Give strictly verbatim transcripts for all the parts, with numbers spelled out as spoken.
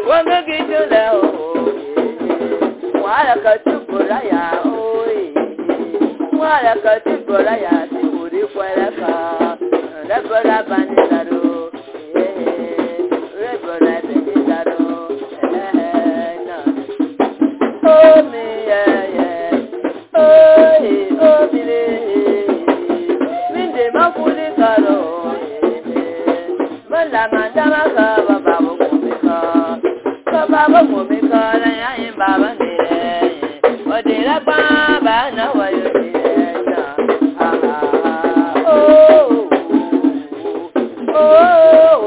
wanga gijula o wala katubura ya o wala katubura ya si uri kwala ka lebora banidaro lebora banidaro na oh me yeah yeah oh oh me minde mafuli karo mala mandama ka baba mo baba mo mi ka na ya yin baba ni re o de la pa ba na wa yo ni na ha ha oh oh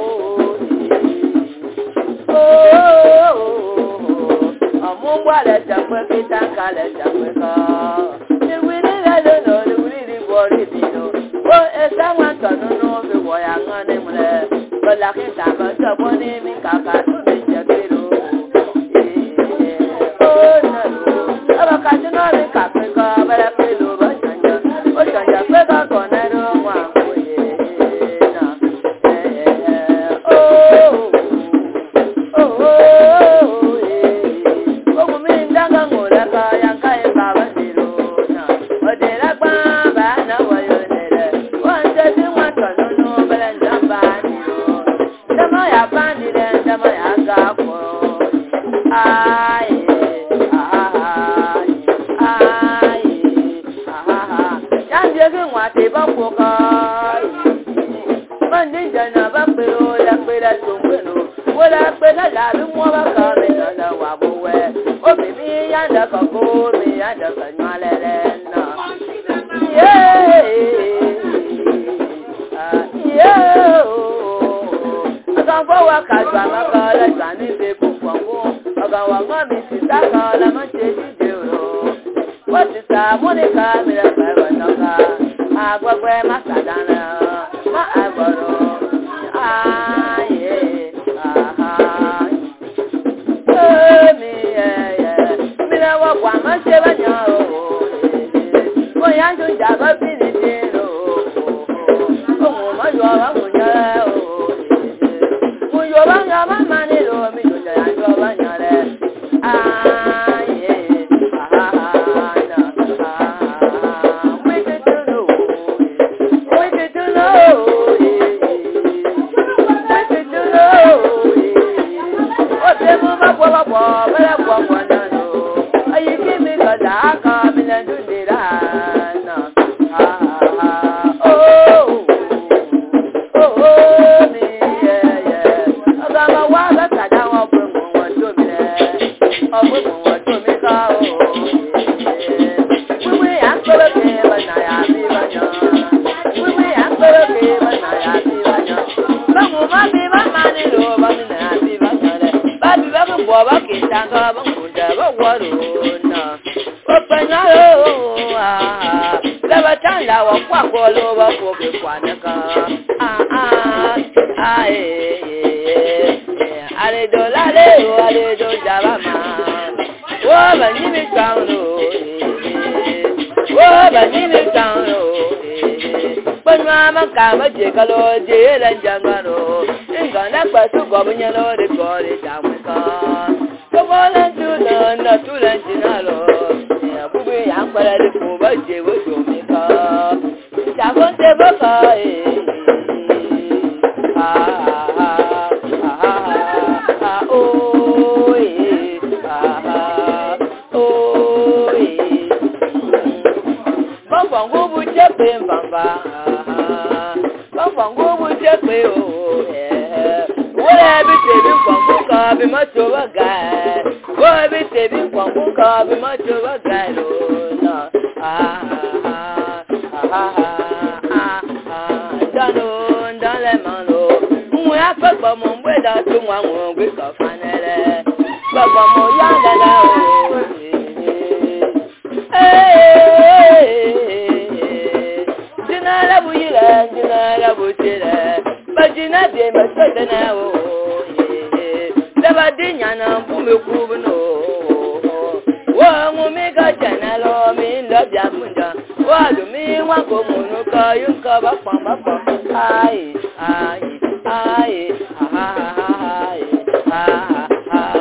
oh amu wa le ja pe ki ta ka le ja pe ka ni wi ni la lo no ni wi ni bo ri bi no o e sa wa to no no bi wo ya ngan ni mo le ko la ki ta ba so bo ni mi ka ka tu mi je ki ro Ai, ai, ai, ai, ai, ai, ai,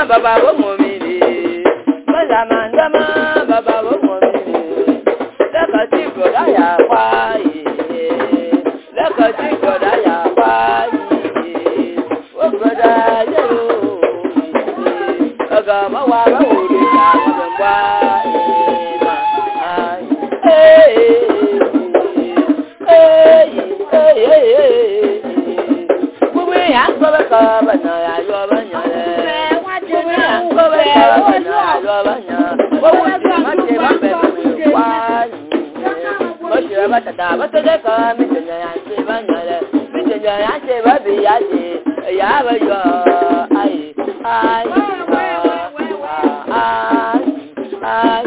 baba bo momini mala mandama baba bo momini leka ti goda ya pa yi leka ti goda ya pa yi o goda ya lo aga ma wa ba o de ya ma ba ma ai eh eh eh eh we ya go ba ka ba na ya yo ba nya le we ya go ba ka ba na ya yo ba nya wo wo ti ma te ba be wa mo ti ba ta ta ba te ka mi te nya ya te ba nya le mi te nya ya te ba bi ya te ya ba yo ai ai ai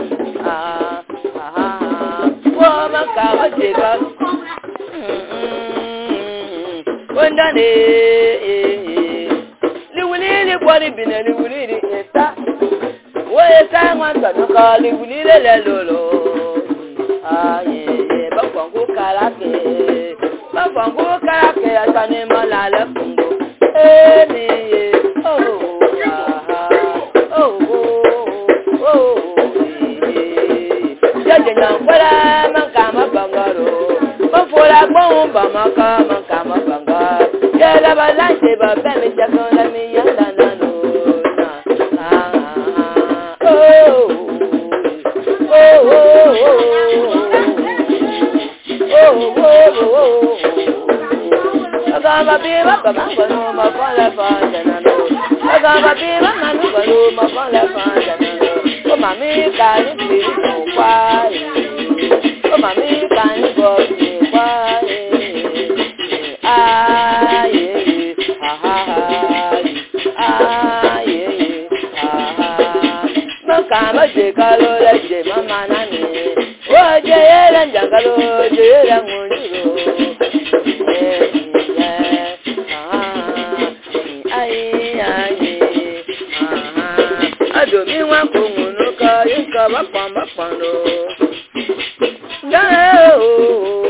ai wo ma ka ba te ba Wondane liwulili kwani bina liwulili eta wo eta mwanta nuka liwulili lelolo aye ba kwangu kalake ba kwangu kalake atane malala fungo eni oh oh oh oh jaje na kwala mankama bangaro Mafora gbọ́n bà máa ká máa ká máa gbàngbà. Yẹ́lá bá láṣẹ bá bẹ́ẹ̀ mi jẹ́ kan lẹ́mi yá dáná lò náà. Ọ̀gá bàbí bàbá máa ń gbọ́nú ọmọ fún lẹ́fọ̀ jẹ̀nà lò. Ọ̀gá bàbí bàbá máa ń gbọ́nú ọmọ fún lẹ́fọ̀ jẹ̀nà lò. Ó màmí ká ní kiri kò pa èyí. Ó màmí ká ní bọ̀ọ̀sì. Kama jekalo la jema manani o jeyela njangalo jeyela ngunjiro ai ai adomi wa kungunu ka yinka ba pamba pando na o